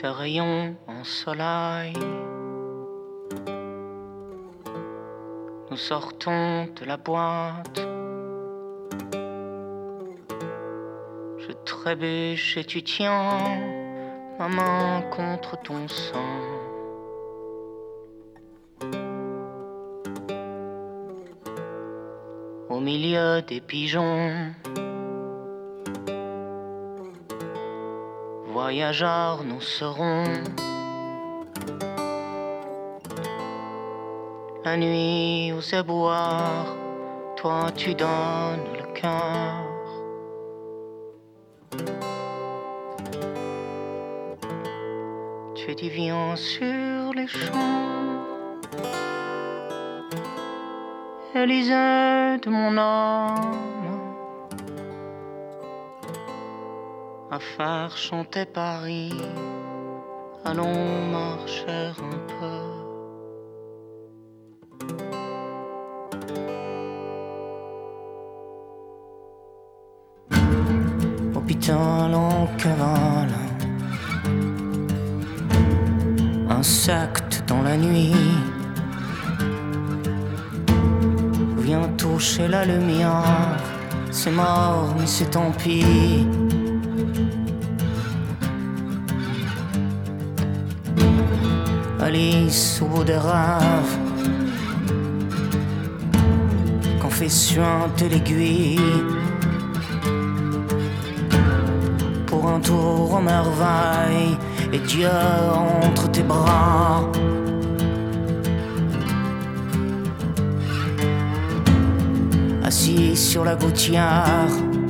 tes rayons en soleil. Nous sortons de la boîte. Je trébuche et tu tiens ma main contre ton sein. Au milieu des pigeons, voyageurs nous serons. La nuit aux éboueurs, toi tu donnes le cœur. Tu dis viens sur les champs, Élysée de mon âme, à faire chanter Paris, allons marcher un peu. Hôpital en cavale, insecte dans la nuit, viens toucher la lumière, c'est mort mais c'est tant pis. Alice au bout des rêves, confession de l'aiguille, pour un tour aux merveilles, et Dieu entre tes bras. Assis sur la gouttière,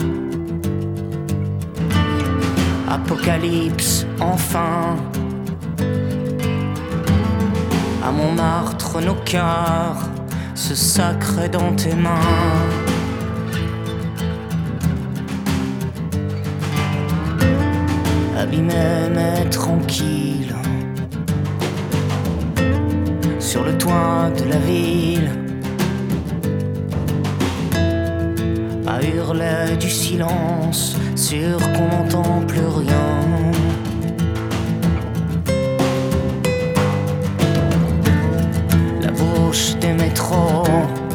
apocalypse enfin. À Montmartre nos cœurs se sacrent dans tes mains. Abîmé mais tranquille, sur le toit de la ville, à hurler du silence, sûr qu'on n'entend plus rien. La bouche des métros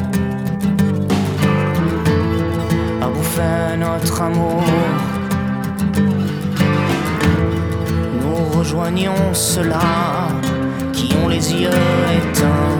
a bouffé notre amour. Nous rejoignons ceux-là qui ont les yeux éteints.